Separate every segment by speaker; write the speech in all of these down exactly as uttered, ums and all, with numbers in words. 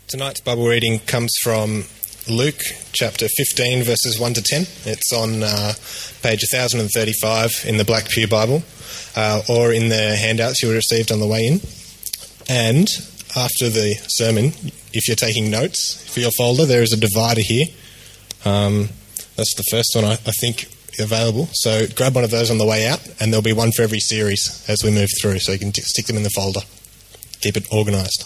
Speaker 1: Tonight's Bible reading comes from Luke chapter fifteen, verses one to ten. It's on uh, page one thousand thirty-five in the Black Pew Bible, uh, or in the handouts you received on the way in. And after the sermon, if you're taking notes for your folder, there is a divider here. Um, that's the first one, I, I think, available. So grab one of those on the way out, and there'll be one for every series as we move through, so you can t- stick them in the folder. Keep it organised.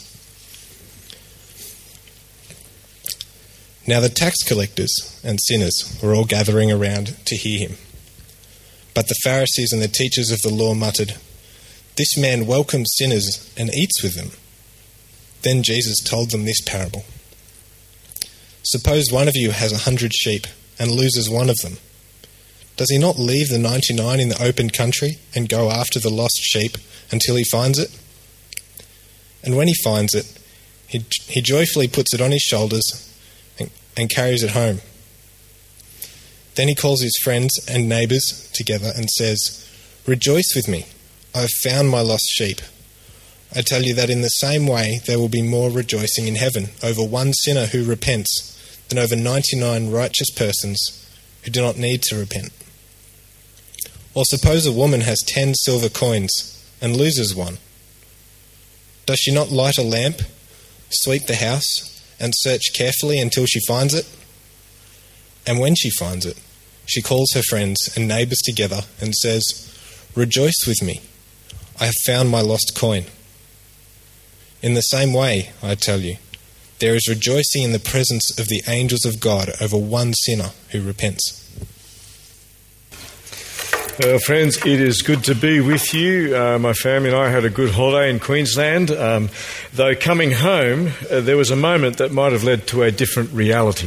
Speaker 1: Now the tax collectors and sinners were all gathering around to hear him. But the Pharisees and the teachers of the law muttered, "This man welcomes sinners and eats with them." Then Jesus told them this parable. "Suppose one of you has a hundred sheep and loses one of them. Does he not leave the ninety-nine in the open country and go after the lost sheep until he finds it? And when he finds it, he, he joyfully puts it on his shoulders and carries it home. Then he calls his friends and neighbours together and says, 'Rejoice with me, I have found my lost sheep.' I tell you that in the same way there will be more rejoicing in heaven over one sinner who repents than over ninety-nine righteous persons who do not need to repent. Or suppose a woman has ten silver coins and loses one. Does she not light a lamp, sweep the house, and search carefully until she finds it? And when she finds it, she calls her friends and neighbours together and says, 'Rejoice with me, I have found my lost coin.' In the same way, I tell you, there is rejoicing in the presence of the angels of God over one sinner who repents."
Speaker 2: Well, friends, it is good to be with you. Uh, my family and I had a good holiday in Queensland. Um, though coming home, uh, there was a moment that might have led to a different reality.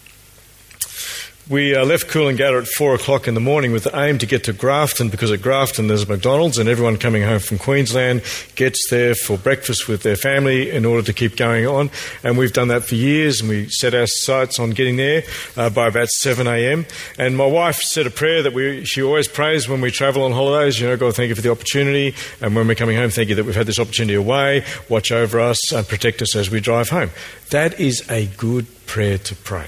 Speaker 2: We uh, left Coolangatta at four o'clock in the morning with the aim to get to Grafton, because at Grafton there's a McDonald's and everyone coming home from Queensland gets there for breakfast with their family in order to keep going on. And we've done that for years, and we set our sights on getting there uh, by about seven a.m. And my wife said a prayer that we she always prays when we travel on holidays. You know, God, thank you for the opportunity. And when we're coming home, thank you that we've had this opportunity away. Watch over us and protect us as we drive home. That is a good prayer to pray.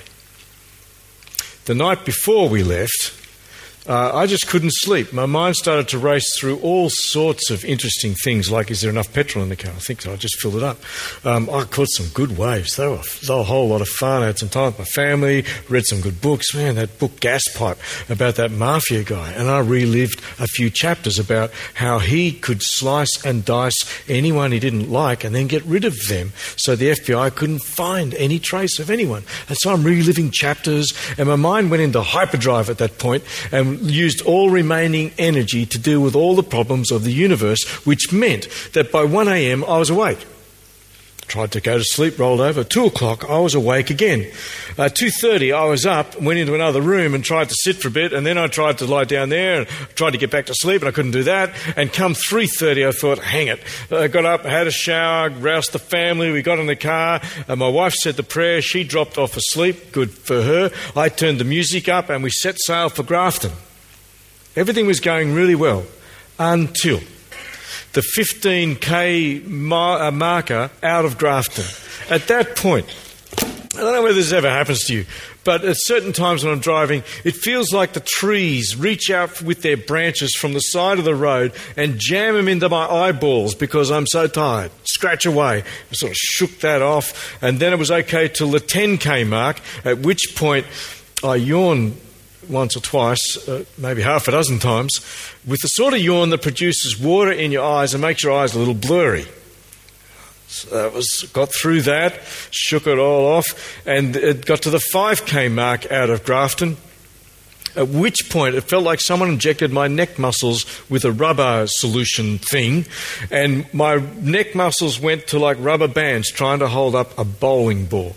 Speaker 2: The night before we left, uh, I just couldn't sleep. My mind started to race through all sorts of interesting things, like, is there enough petrol in the car? I think so. I just filled it up. Um, I caught some good waves. They were, they were a whole lot of fun. I had some time with my family, read some good books. Man, that book, Gas Pipe, about that mafia guy. And I relived a few chapters about how he could slice and dice anyone he didn't like and then get rid of them, so the F B I couldn't find any trace of anyone. And so I'm reliving chapters, and my mind went into hyperdrive at that point and used all remaining energy to deal with all the problems of the universe, which meant that by one a.m. I was awake. Tried to go to sleep, rolled over. Two o'clock, I was awake again. Uh, two thirty, I was up, went into another room and tried to sit for a bit, and then I tried to lie down there and tried to get back to sleep, and I couldn't do that. And come three thirty, I thought, hang it. I got up, had a shower, roused the family, we got in the car, and my wife said the prayer. She dropped off asleep, good for her. I turned the music up, and we set sail for Grafton. Everything was going really well until the fifteen k mar- uh, marker out of Grafton. At that point, I don't know whether this ever happens to you, but at certain times when I'm driving, it feels like the trees reach out with their branches from the side of the road and jam them into my eyeballs because I'm so tired. Scratch away. I sort of shook that off, and then it was okay till the ten k mark, at which point I yawned once or twice, uh, maybe half a dozen times, with the sort of yawn that produces water in your eyes and makes your eyes a little blurry. So that was, got through that, shook it all off, and it got to the five k mark out of Grafton, at which point it felt like someone injected my neck muscles with a rubber solution thing, and my neck muscles went to like rubber bands trying to hold up a bowling ball.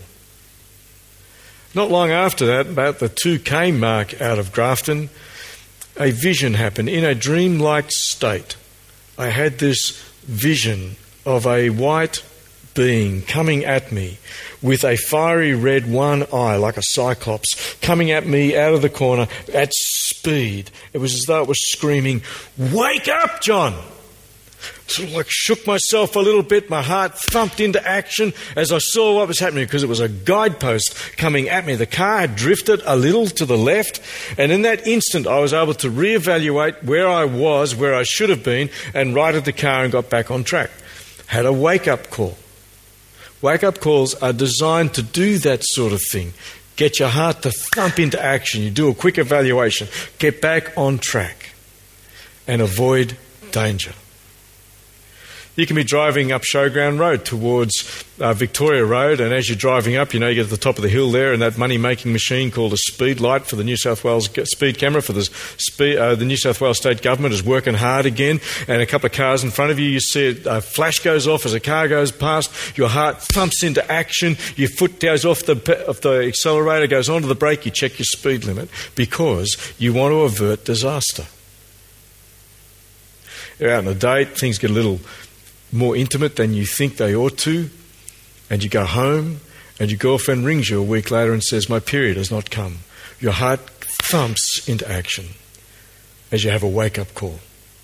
Speaker 2: Not long after that, about the two k mark out of Grafton, a vision happened. In a dreamlike state, I had this vision of a white being coming at me with a fiery red one eye, like a cyclops, coming at me out of the corner at speed. It was as though it was screaming, "Wake up, John! Sort of like shook myself a little bit. My heart thumped into action as I saw what was happening, because it was a guidepost coming at me. The car had drifted a little to the left, and in that instant I was able to reevaluate where I was, where I should have been, and righted the car and got back on track. Had a wake-up call. Wake-up calls are designed to do that sort of thing. Get your heart to thump into action. You do a quick evaluation. Get back on track and avoid danger. You can be driving up Showground Road towards uh, Victoria Road, and as you're driving up, you know, you get to the top of the hill there, and that money-making machine called a speed light for the New South Wales speed camera for the speed, uh, the New South Wales state government is working hard again, and a couple of cars in front of you, you see it, a flash goes off as a car goes past, your heart thumps into action, your foot goes off the, off the accelerator, goes onto the brake, you check your speed limit, because you want to avert disaster. You're out on a date, things get a little more intimate than you think they ought to, and you go home and your girlfriend rings you a week later and says, my period has not come. Your heart thumps into action as you have a wake-up call.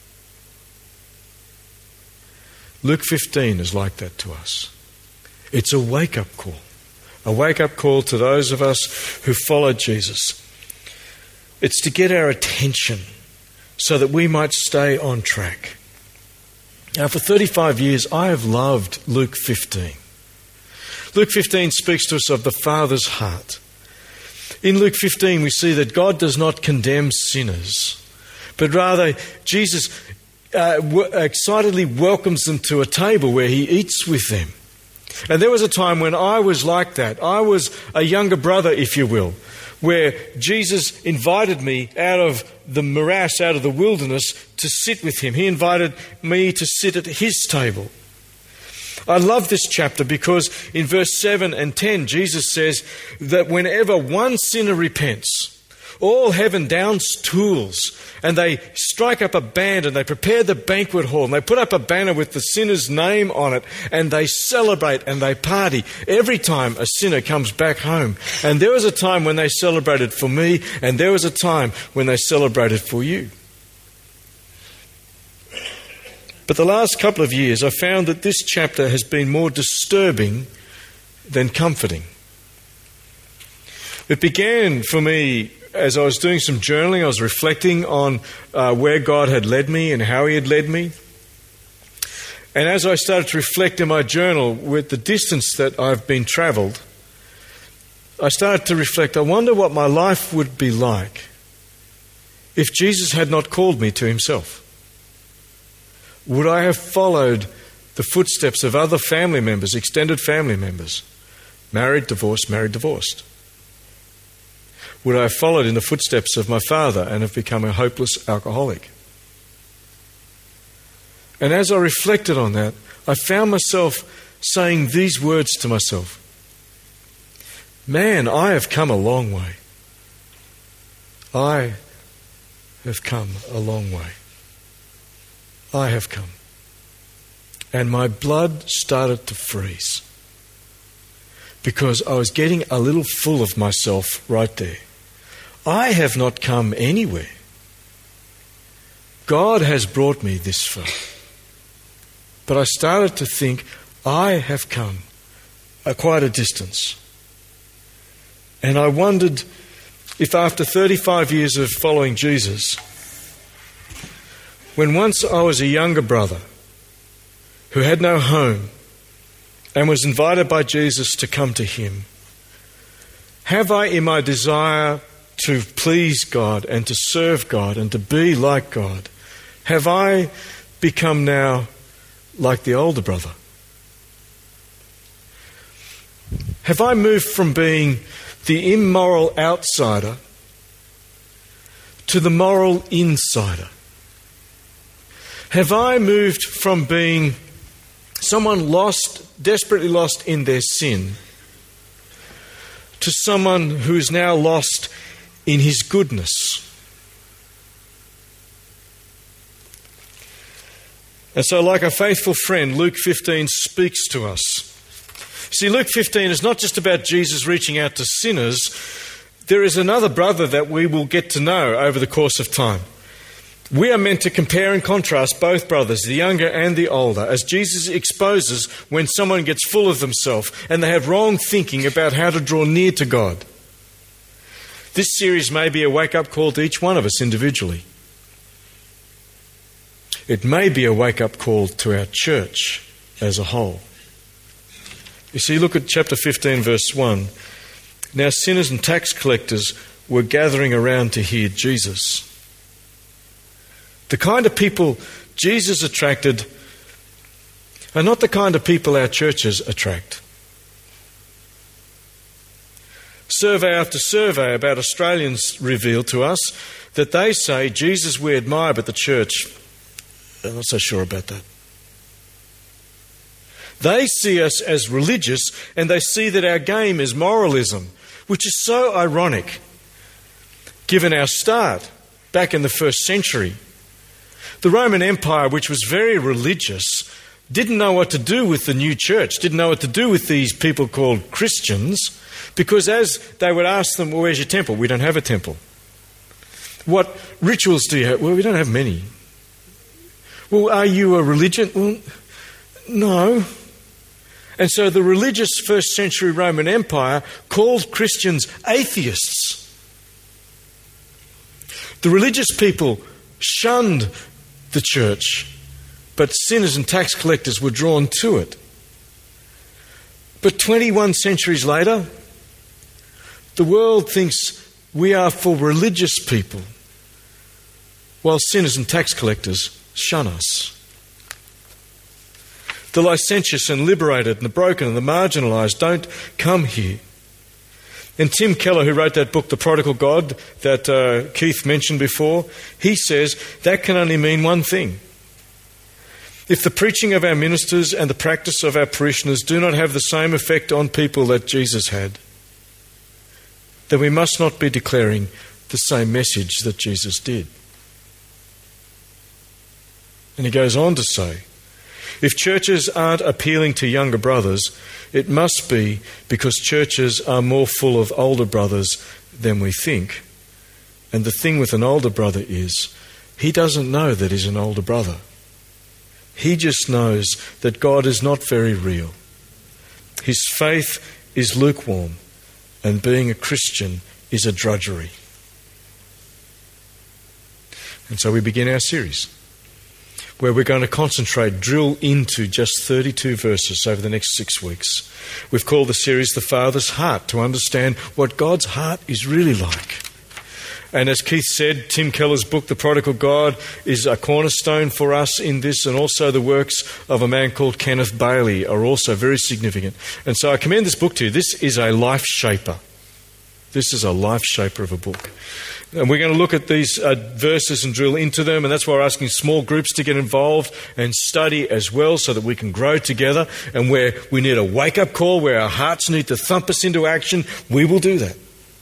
Speaker 2: Luke fifteen is like that to us. It's a wake-up call. A wake-up call to those of us who follow Jesus. It's to get our attention so that we might stay on track. Now, for thirty-five years, I have loved Luke fifteen. Luke fifteen speaks to us of the Father's heart. In Luke fifteen, we see that God does not condemn sinners, but rather Jesus uh, w- excitedly welcomes them to a table where he eats with them. And there was a time when I was like that. I was a younger brother, if you will, where Jesus invited me out of the morass, out of the wilderness, to sit with him. He invited me to sit at his table. I love this chapter because in verse seven and ten, Jesus says that whenever one sinner repents, all heaven downs tools, and they strike up a band, and they prepare the banquet hall, and they put up a banner with the sinner's name on it, and they celebrate and they party every time a sinner comes back home. And there was a time when they celebrated for me, and there was a time when they celebrated for you. But the last couple of years, I found that this chapter has been more disturbing than comforting. It began for me as I was doing some journaling. I was reflecting on uh, where God had led me and how he had led me. And as I started to reflect in my journal with the distance that I've been travelled, I started to reflect, I wonder what my life would be like if Jesus had not called me to himself. Would I have followed the footsteps of other family members, extended family members, married, divorced, married, divorced? Would I have followed in the footsteps of my father and have become a hopeless alcoholic? And as I reflected on that, I found myself saying these words to myself. Man, I have come a long way. I have come a long way. I have come. And my blood started to freeze because I was getting a little full of myself right there. I have not come anywhere. God has brought me this far. But I started to think, I have come a quite a distance. And I wondered if after thirty-five years of following Jesus, when once I was a younger brother who had no home and was invited by Jesus to come to him, have I, in my desire to please God and to serve God and to be like God, have I become now like the older brother? Have I moved from being the immoral outsider to the moral insider? Have I moved from being someone lost, desperately lost in their sin, to someone who is now lost in his goodness? And so, like a faithful friend, Luke fifteen speaks to us. See, Luke fifteen is not just about Jesus reaching out to sinners. There is another brother that we will get to know over the course of time. We are meant to compare and contrast both brothers, the younger and the older, as Jesus exposes when someone gets full of themselves and they have wrong thinking about how to draw near to God. This series may be a wake-up call to each one of us individually. It may be a wake-up call to our church as a whole. You see, look at chapter fifteen, verse one. Now sinners and tax collectors were gathering around to hear Jesus. The kind of people Jesus attracted are not the kind of people our churches attract. Survey after survey about Australians reveal to us that they say, Jesus we admire, but the church, I'm not so sure about that. They see us as religious, and they see that our game is moralism, which is so ironic, given our start back in the first century. The Roman Empire, which was very religious, didn't know what to do with the new church, didn't know what to do with these people called Christians, because as they would ask them, well, where's your temple? We don't have a temple. What rituals do you have? Well, we don't have many. Well, are you a religion? Well, no. And so the religious first century Roman Empire called Christians atheists. The religious people shunned the church, but sinners and tax collectors were drawn to it. But twenty-one centuries later, the world thinks we are for religious people, while sinners and tax collectors shun us. The licentious and liberated and the broken and the marginalised don't come here. And Tim Keller, who wrote that book, The Prodigal God, that uh, Keith mentioned before, he says that can only mean one thing. If the preaching of our ministers and the practice of our parishioners do not have the same effect on people that Jesus had, then we must not be declaring the same message that Jesus did. And he goes on to say, if churches aren't appealing to younger brothers, it must be because churches are more full of older brothers than we think. And the thing with an older brother is, he doesn't know that he's an older brother. He just knows that God is not very real. His faith is lukewarm, and being a Christian is a drudgery. And so we begin our series, where we're going to concentrate, drill into just thirty-two verses over the next six weeks. We've called the series The Father's Heart, to understand what God's heart is really like. And as Keith said, Tim Keller's book, The Prodigal God, is a cornerstone for us in this, and also the works of a man called Kenneth Bailey are also very significant. And so I commend this book to you. This is a life shaper. This is a life shaper of a book. And we're going to look at these uh, verses and drill into them, and that's why we're asking small groups to get involved and study as well, so that we can grow together. And where we need a wake-up call, where our hearts need to thump us into action, we will do that.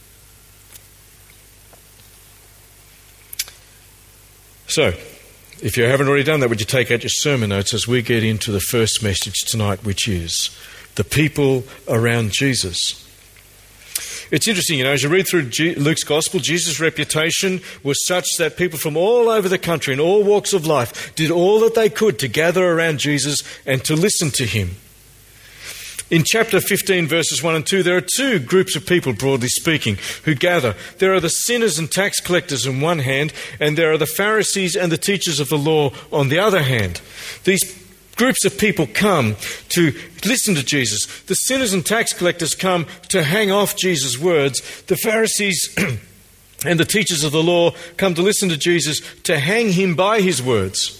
Speaker 2: So, if you haven't already done that, would you take out your sermon notes as we get into the first message tonight, which is the people around Jesus. It's interesting, you know, as you read through G- Luke's Gospel, Jesus' reputation was such that people from all over the country in all walks of life did all that they could to gather around Jesus and to listen to him. In chapter fifteen, verses one and two, there are two groups of people, broadly speaking, who gather. There are the sinners and tax collectors on one hand, and there are the Pharisees and the teachers of the law on the other hand. These groups of people come to listen to Jesus. The sinners and tax collectors come to hang off Jesus' words. The Pharisees and the teachers of the law come to listen to Jesus to hang him by his words.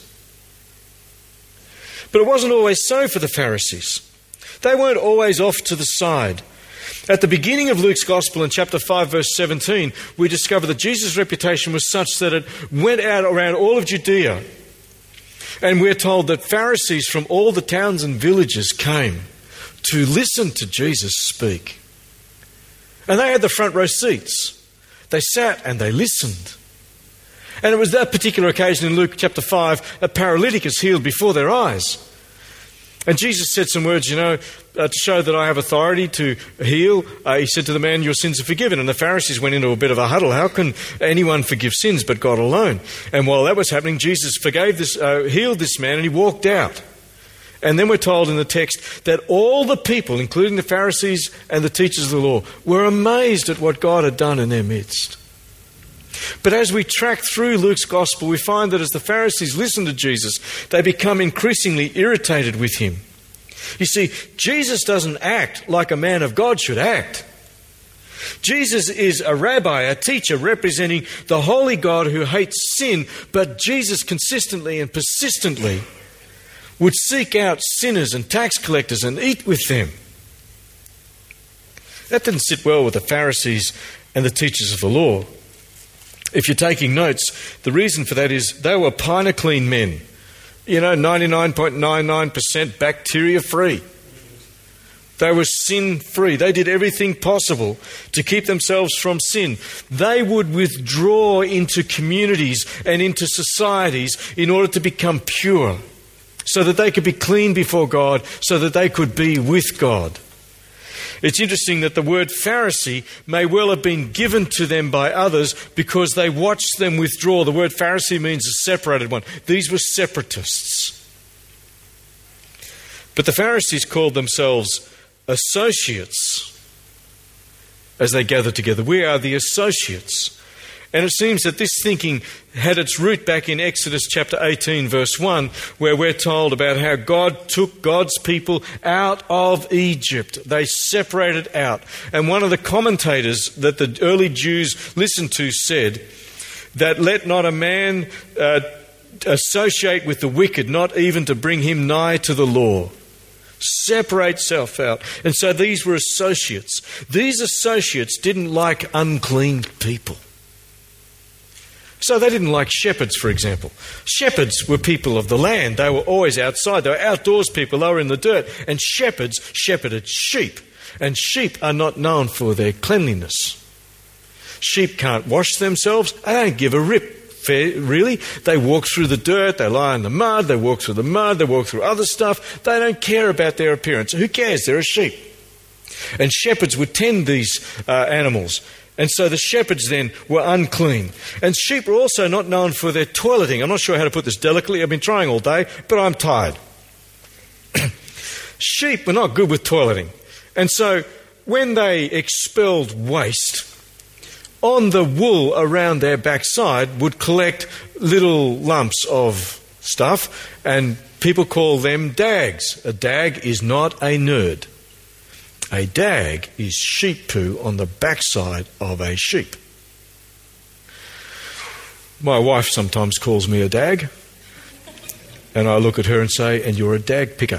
Speaker 2: But it wasn't always so for the Pharisees. They weren't always off to the side. At the beginning of Luke's Gospel in chapter five, verse seventeen, we discover that Jesus' reputation was such that it went out around all of Judea. And we're told that Pharisees from all the towns and villages came to listen to Jesus speak. And they had the front row seats. They sat and they listened. And it was that particular occasion in Luke chapter five, a paralytic is healed before their eyes. And Jesus said some words, you know, uh, to show that I have authority to heal, uh, he said to the man, your sins are forgiven. And the Pharisees went into a bit of a huddle. How can anyone forgive sins but God alone? And while that was happening, Jesus forgave this, uh, healed this man, and he walked out. And then we're told in the text that all the people, including the Pharisees and the teachers of the law, were amazed at what God had done in their midst. But as we track through Luke's gospel, we find that as the Pharisees listen to Jesus, they become increasingly irritated with him. You see, Jesus doesn't act like a man of God should act. Jesus is a rabbi, a teacher representing the holy God who hates sin, but Jesus consistently and persistently would seek out sinners and tax collectors and eat with them. That didn't sit well with the Pharisees and the teachers of the law. If you're taking notes, the reason for that is they were pine-clean men. You know, ninety-nine point nine nine percent bacteria-free. They were sin-free. They did everything possible to keep themselves from sin. They would withdraw into communities and into societies in order to become pure, so that they could be clean before God, so that they could be with God. It's interesting that the word Pharisee may well have been given to them by others because they watched them withdraw. The word Pharisee means a separated one. These were separatists. But the Pharisees called themselves associates as they gathered together. We are the associates. And it seems that this thinking had its root back in Exodus chapter eighteen, verse one, where we're told about how God took God's people out of Egypt. They separated out. And one of the commentators that the early Jews listened to said that let not a man uh, associate with the wicked, not even to bring him nigh to the law. Separate self out. And so these were associates. These associates didn't like unclean people. So they didn't like shepherds, for example. Shepherds were people of the land. They were always outside. They were outdoors people. They were in the dirt. And shepherds shepherded sheep. And sheep are not known for their cleanliness. Sheep can't wash themselves. They don't give a rip, really. They walk through the dirt. They lie in the mud. They walk through the mud. They walk through other stuff. They don't care about their appearance. Who cares? They're a sheep. And shepherds would tend these uh, animals. And so the shepherds then were unclean. And sheep were also not known for their toileting. I'm not sure how to put this delicately. I've been trying all day, but I'm tired. Sheep were not good with toileting. And so when they expelled waste, on the wool around their backside would collect little lumps of stuff, and people call them dags. A dag is not a nerd. A dag is sheep poo on the backside of a sheep. My wife sometimes calls me a dag, and I look at her and say, and you're a dag picker.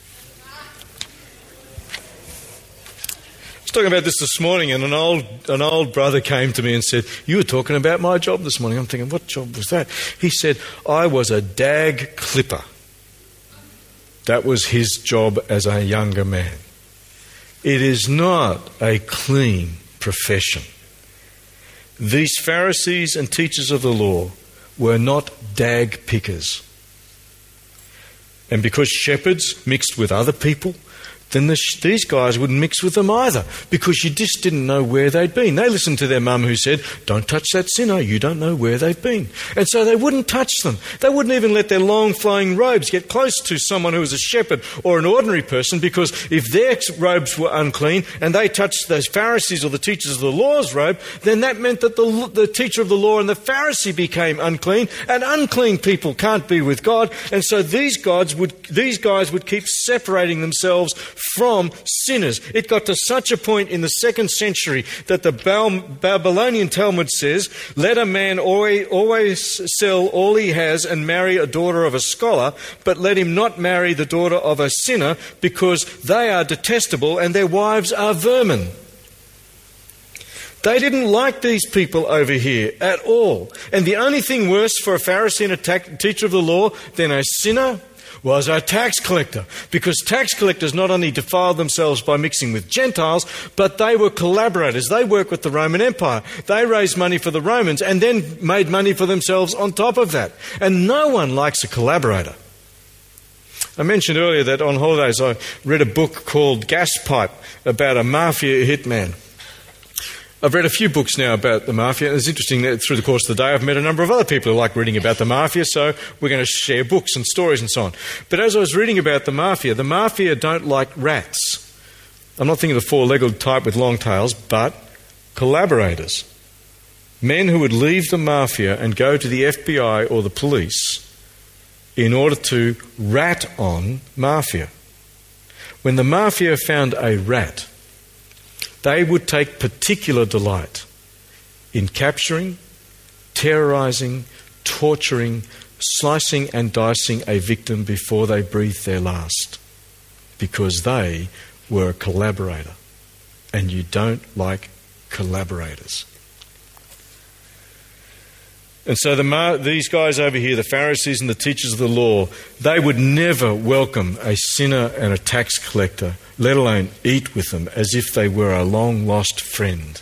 Speaker 2: I was talking about this this morning, and an old an old brother came to me and said, you were talking about my job this morning. I'm thinking, what job was that? He said, I was a dag clipper. That was his job as a younger man. It is not a clean profession. These Pharisees and teachers of the law were not dag pickers. And because shepherds mixed with other people, then the sh- these guys wouldn't mix with them either, because you just didn't know where they'd been. They listened to their mum who said, don't touch that sinner, you don't know where they've been. And so they wouldn't touch them. They wouldn't even let their long flowing robes get close to someone who was a shepherd or an ordinary person, because if their robes were unclean and they touched those Pharisees or the teachers of the law's robe, then that meant that the, the teacher of the law and the Pharisee became unclean, and unclean people can't be with God. And so these guys would, these guys would keep separating themselves from sinners. It got to such a point in the second century that the Babylonian Talmud says, let a man always, always sell all he has and marry a daughter of a scholar, but let him not marry the daughter of a sinner, because they are detestable and their wives are vermin. They didn't like these people over here at all. And the only thing worse for a Pharisee and a ta- teacher of the law than a sinner was a tax collector, because tax collectors not only defiled themselves by mixing with Gentiles, but they were collaborators. They worked with the Roman Empire. They raised money for the Romans and then made money for themselves on top of that. And no one likes a collaborator. I mentioned earlier that on holidays I read a book called Gaspipe about a mafia hitman. I've read a few books now about the mafia, and it's interesting that through the course of the day I've met a number of other people who like reading about the mafia, so we're going to share books and stories and so on. But as I was reading about the mafia, the mafia don't like rats. I'm not thinking of the four-legged type with long tails, but collaborators. Men who would leave the mafia and go to the F B I or the police in order to rat on mafia. When the mafia found a rat, they would take particular delight in capturing, terrorising, torturing, slicing and dicing a victim before they breathed their last, because they were a collaborator, and you don't like collaborators. And so the, these guys over here, the Pharisees and the teachers of the law, they would never welcome a sinner and a tax collector, let alone eat with them as if they were a long-lost friend.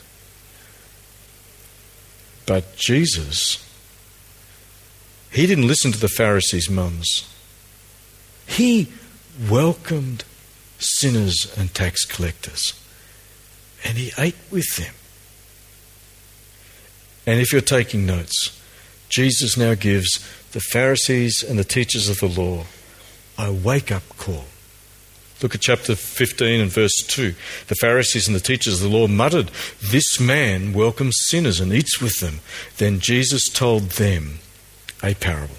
Speaker 2: But Jesus, he didn't listen to the Pharisees' mums. He welcomed sinners and tax collectors, and he ate with them. And if you're taking notes, Jesus now gives the Pharisees and the teachers of the law a wake-up call. Look at chapter fifteen and verse two. The Pharisees and the teachers of the law muttered, "This man welcomes sinners and eats with them." Then Jesus told them a parable.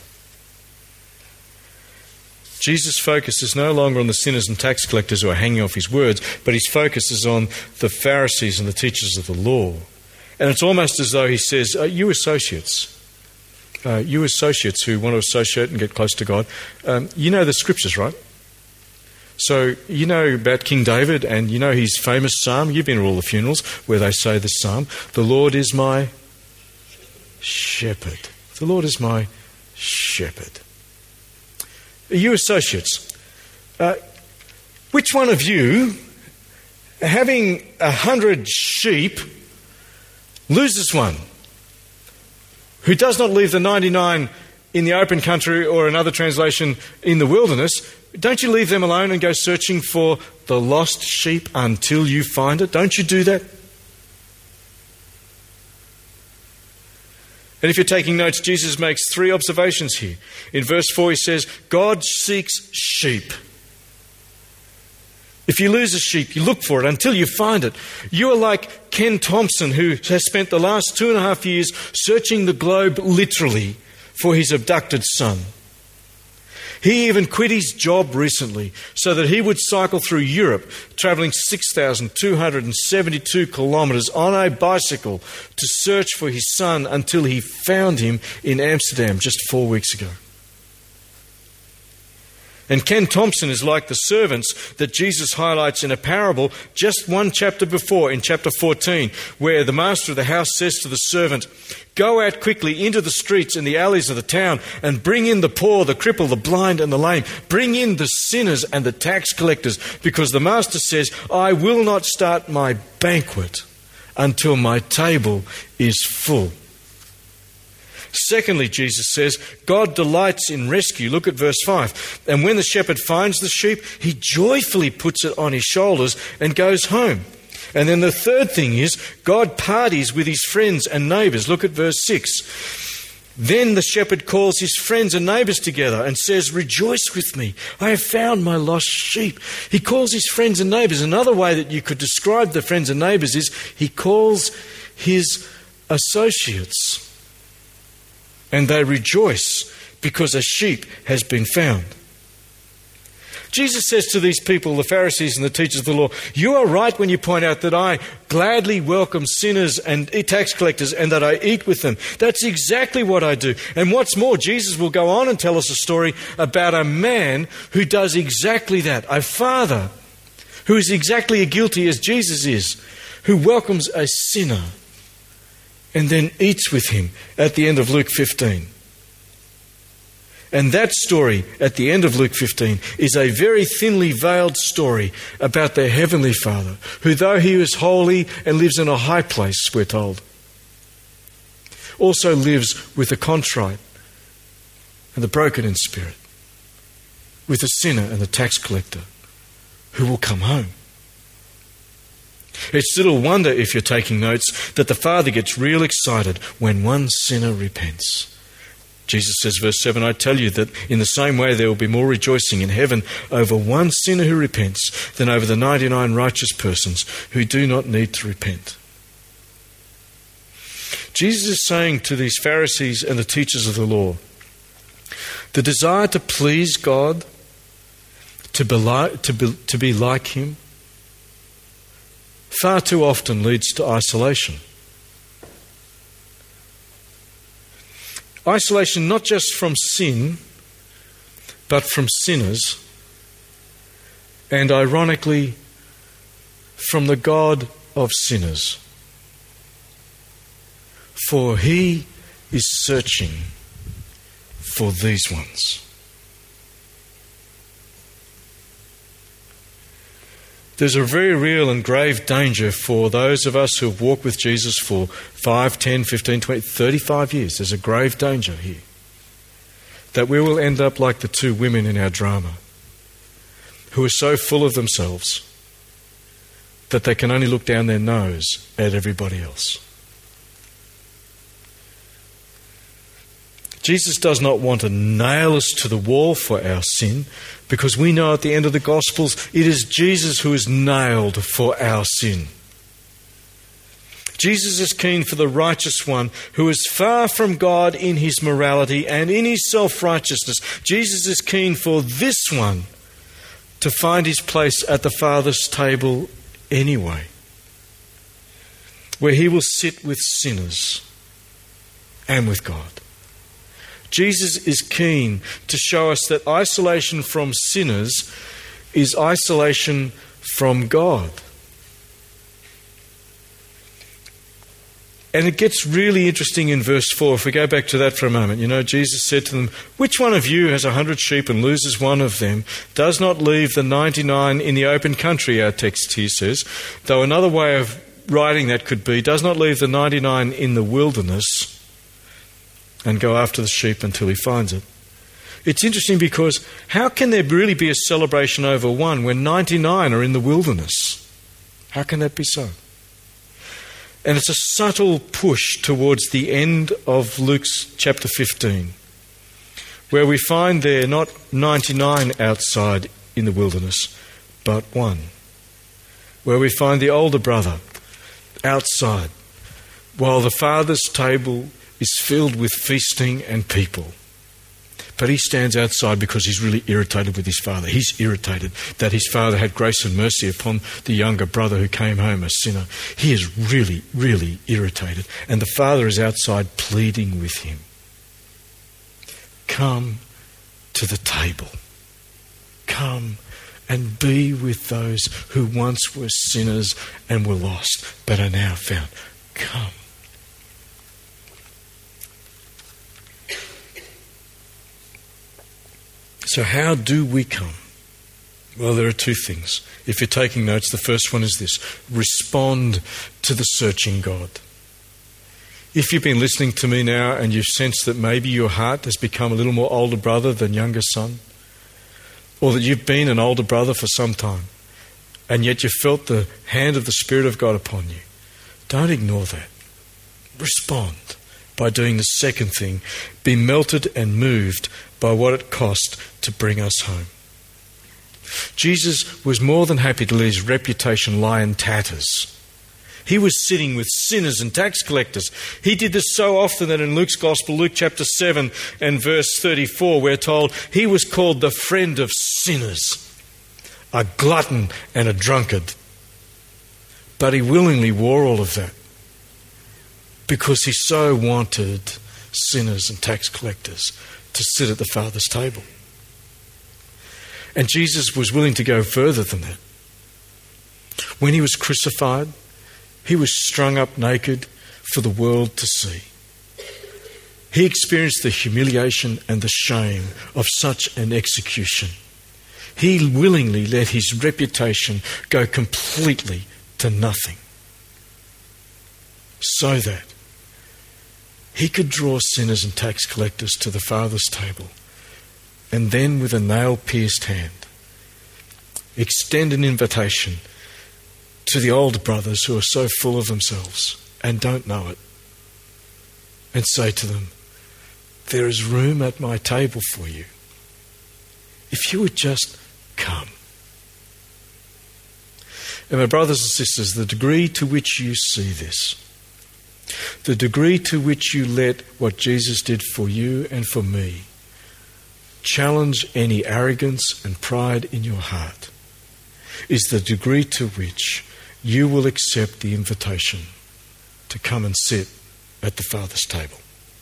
Speaker 2: Jesus' focus is no longer on the sinners and tax collectors who are hanging off his words, but his focus is on the Pharisees and the teachers of the law. And it's almost as though he says, uh, you associates, uh, you associates who want to associate and get close to God, um, you know the scriptures, right? So you know about King David, and you know his famous psalm. You've been to all the funerals where they say this psalm, "The Lord is my shepherd. The Lord is my shepherd." You associates, uh, which one of you, having a hundred sheep, loses one? Who does not leave the ninety-nine in the open country, or another translation, in the wilderness? Don't you leave them alone and go searching for the lost sheep until you find it? Don't you do that? And if you're taking notes, Jesus makes three observations here. In verse four he says, God seeks sheep. If you lose a sheep, you look for it until you find it. You are like Ken Thompson, who has spent the last two and a half years searching the globe literally for his abducted son. He even quit his job recently so that he would cycle through Europe, travelling six thousand two hundred seventy-two kilometres on a bicycle to search for his son until he found him in Amsterdam just four weeks ago. And Ken Thompson is like the servants that Jesus highlights in a parable just one chapter before, in chapter fourteen, where the master of the house says to the servant, "Go out quickly into the streets and the alleys of the town and bring in the poor, the crippled, the blind and the lame. Bring in the sinners and the tax collectors, because the master says, I will not start my banquet until my table is full." Secondly, Jesus says, God delights in rescue. Look at verse five. And when the shepherd finds the sheep, he joyfully puts it on his shoulders and goes home. And then the third thing is, God parties with his friends and neighbours. Look at verse six. Then the shepherd calls his friends and neighbours together and says, "Rejoice with me, I have found my lost sheep." He calls his friends and neighbours. Another way that you could describe the friends and neighbours is he calls his associates. And they rejoice because a sheep has been found. Jesus says to these people, the Pharisees and the teachers of the law, you are right when you point out that I gladly welcome sinners and tax collectors and that I eat with them. That's exactly what I do. And what's more, Jesus will go on and tell us a story about a man who does exactly that. A father who is exactly as guilty as Jesus is, who welcomes a sinner and then eats with him at the end of Luke fifteen. And that story at the end of Luke fifteen is a very thinly veiled story about their heavenly Father, who though he is holy and lives in a high place, we're told, also lives with the contrite and the broken in spirit. with the sinner and the tax collector who will come home. It's little wonder, if you're taking notes, that the Father gets real excited when one sinner repents. Jesus says, verse seven, I tell you that in the same way there will be more rejoicing in heaven over one sinner who repents than over the ninety-nine righteous persons who do not need to repent. Jesus is saying to these Pharisees and the teachers of the law, the desire to please God, to be like, to be, to be like Him, far too often leads to isolation. Isolation not just from sin, but from sinners, and ironically, from the God of sinners. For He is searching for these ones. There's a very real and grave danger for those of us who have walked with Jesus for five, ten, fifteen, twenty, thirty-five years. There's a grave danger here that we will end up like the two women in our drama who are so full of themselves that they can only look down their nose at everybody else. Jesus does not want to nail us to the wall for our sin, because we know at the end of the Gospels it is Jesus who is nailed for our sin. Jesus is keen for the righteous one who is far from God in his morality and in his self-righteousness. Jesus is keen for this one to find his place at the Father's table anyway, where he will sit with sinners and with God. Jesus is keen to show us that isolation from sinners is isolation from God. And it gets really interesting in verse four. If we go back to that for a moment. You know, Jesus said to them, which one of you has a hundred sheep and loses one of them, does not leave the ninety-nine in the open country, our text here says. Though another way of writing that could be, does not leave the ninety-nine in the wilderness and go after the sheep until he finds it. It's interesting because how can there really be a celebration over one when ninety-nine are in the wilderness? How can that be so? And it's a subtle push towards the end of Luke's chapter fifteen, where we find there not ninety-nine outside in the wilderness, but one. Where we find the older brother outside, while the father's table is filled with feasting and people. But he stands outside because he's really irritated with his father. He's irritated that his father had grace and mercy upon the younger brother who came home a sinner. He is really, really irritated. And the father is outside pleading with him. Come to the table. Come and be with those who once were sinners and were lost, but are now found. Come. So how do we come? Well, there are two things. If you're taking notes, the first one is this: respond to the searching God. If you've been listening to me now and you've sensed that maybe your heart has become a little more older brother than younger son, or that you've been an older brother for some time, and yet you felt the hand of the Spirit of God upon you, don't ignore that. Respond by doing the second thing: be melted and moved by what it cost to bring us home. Jesus was more than happy to let his reputation lie in tatters. He was sitting with sinners and tax collectors. He did this so often that in Luke's Gospel, Luke chapter seven and verse thirty-four, we're told he was called the friend of sinners, a glutton and a drunkard. But he willingly wore all of that because he so wanted sinners and tax collectors to sit at the Father's table. And Jesus was willing to go further than that. When he was crucified, he was strung up naked for the world to see. He experienced the humiliation and the shame of such an execution. He willingly let his reputation go completely to nothing, so that he could draw sinners and tax collectors to the Father's table and then with a nail-pierced hand, extend an invitation to the older brothers who are so full of themselves and don't know it, and say to them, there is room at my table for you. If you would just come. And my brothers and sisters, the degree to which you see this, the degree to which you let what Jesus did for you and for me challenge any arrogance and pride in your heart, is the degree to which you will accept the invitation to come and sit at the Father's table.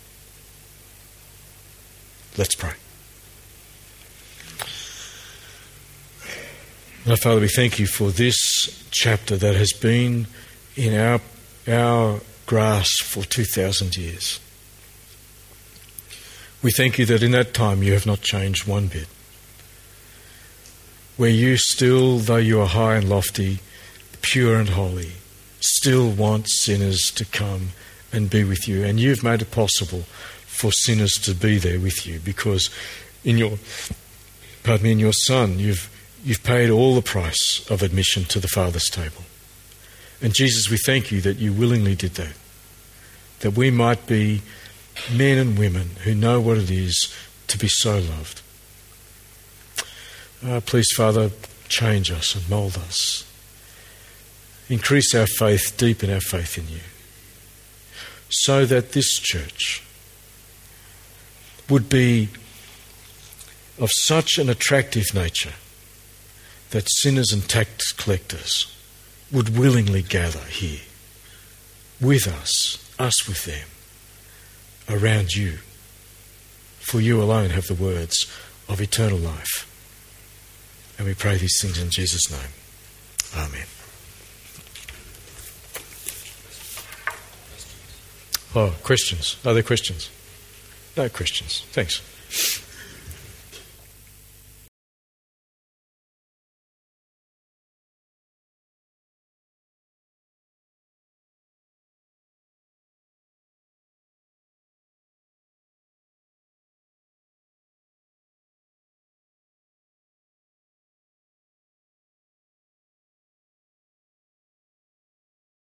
Speaker 2: Let's pray. Now, Father, we thank you for this chapter that has been in our, our grasp for two thousand years. We thank you that in that time you have not changed one bit. Where you still, though you are high and lofty, pure and holy, still want sinners to come and be with you. And you've made it possible for sinners to be there with you, because in your, pardon me, in your Son, you've you've paid all the price of admission to the Father's table. And Jesus, we thank you that you willingly did that, that we might be men and women who know what it is to be so loved. Uh, please, Father, change us and mould us. Increase our faith, deepen our faith in you, so that this church would be of such an attractive nature that sinners and tax collectors would willingly gather here with us, us with them, around you. For you alone have the words of eternal life. And we pray these things in Jesus' name. Amen. Oh, questions? Are there questions? No questions. Thanks.